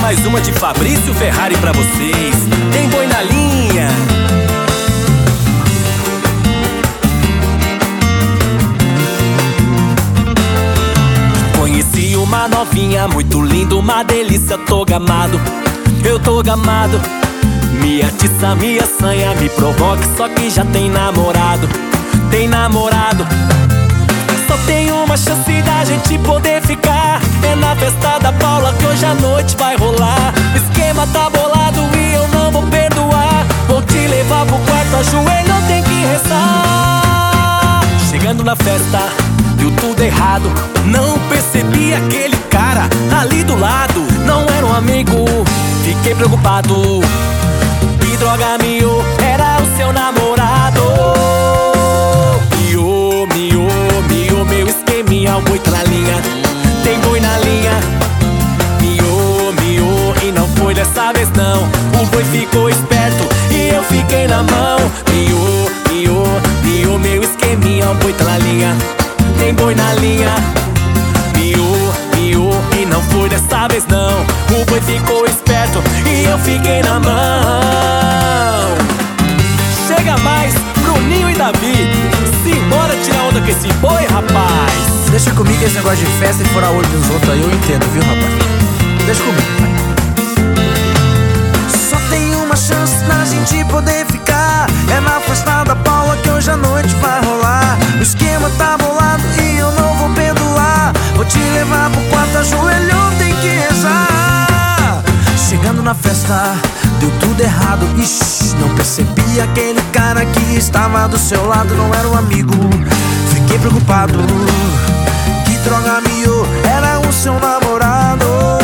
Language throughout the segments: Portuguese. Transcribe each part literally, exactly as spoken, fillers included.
mais uma de Fabrício Ferrari pra vocês. Tem boi na linha. Conheci uma novinha muito linda, uma delícia, tô gamado. Eu tô gamado. Me atiça, me assanha, me provoca, só que já tem namorado. Tem namorado. Só tem uma chance da gente poder ficar, é na festa da Paula que hoje a noite vai rolar. O esquema tá bolado e eu não vou perdoar. Vou te levar pro quarto, ajoelho, tem que rezar. Chegando na festa, deu tudo errado. Não percebi aquele cara ali do lado. Não era um amigo, fiquei preocupado. Que droga, miô, era o seu namorado. Miô, miô, miô, meu esqueminha, o boi tá na linha. Tem boi na linha. Miô, miô, e não foi dessa vez não. O boi ficou esperto e eu fiquei na mão. Miô, miô, miô, meu esqueminha, o boi tá na linha. Tem boi na linha. Miô, miô, e não foi dessa vez não. O boi ficou esperto e eu fiquei na mão. Chega mais, Bruninho e Davi. Simbora tirar onda com esse boi, rapaz. Deixa comigo esse negócio de festa e furar o olho dos outros aí, eu entendo, viu, rapaz? Deixa comigo, pai. Só tem uma chance da gente poder ficar, é na festa da Paula que hoje a noite vai rolar. O esquema tá bolado e eu não vou perdoar. Vou te levar pro quarto, ajoelhou, tem que rezar. Chegando na festa, deu tudo errado. Ixi, não percebi aquele cara que estava do seu lado. Não era um amigo, fiquei preocupado. Que droga, miô, era o seu namorado.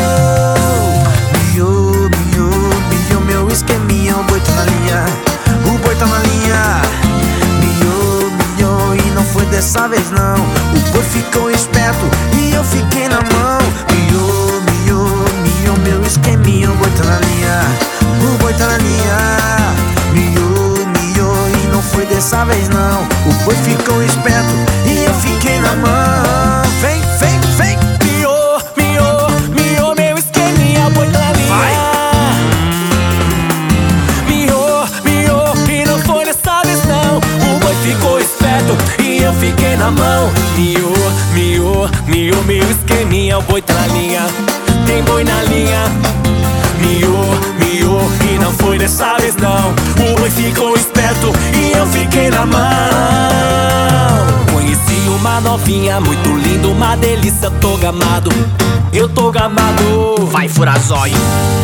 Miô, miô, miô, meu esqueminha, o boi tá na linha. O boi tá na linha. Miô, miô, e não foi dessa vez não. O boi ficou esperto e eu fiquei na mão. Miô, miô, miô, meu esqueminha, o boi tá na linha. O boi tá na linha. Miô, miô, e não foi dessa vez não. O boi ficou esperto e eu fiquei na mão. Vem, vem, vem. Miô, miô, miô, meu esqueminha, o boi tá na linha. Vai. Miô, miô, e não foi dessa vez não. O boi ficou esperto e eu fiquei na mão. Miô, miô, miô, meu esqueminha, o boi tá na linha. Tem boi na linha. Miô, miô, e não foi dessa vez não. O boi ficou esperto e eu fiquei na mão. Conheci uma novinha muito linda, uma delícia, tô gamado. Eu tô gamado. Vai furar zóio.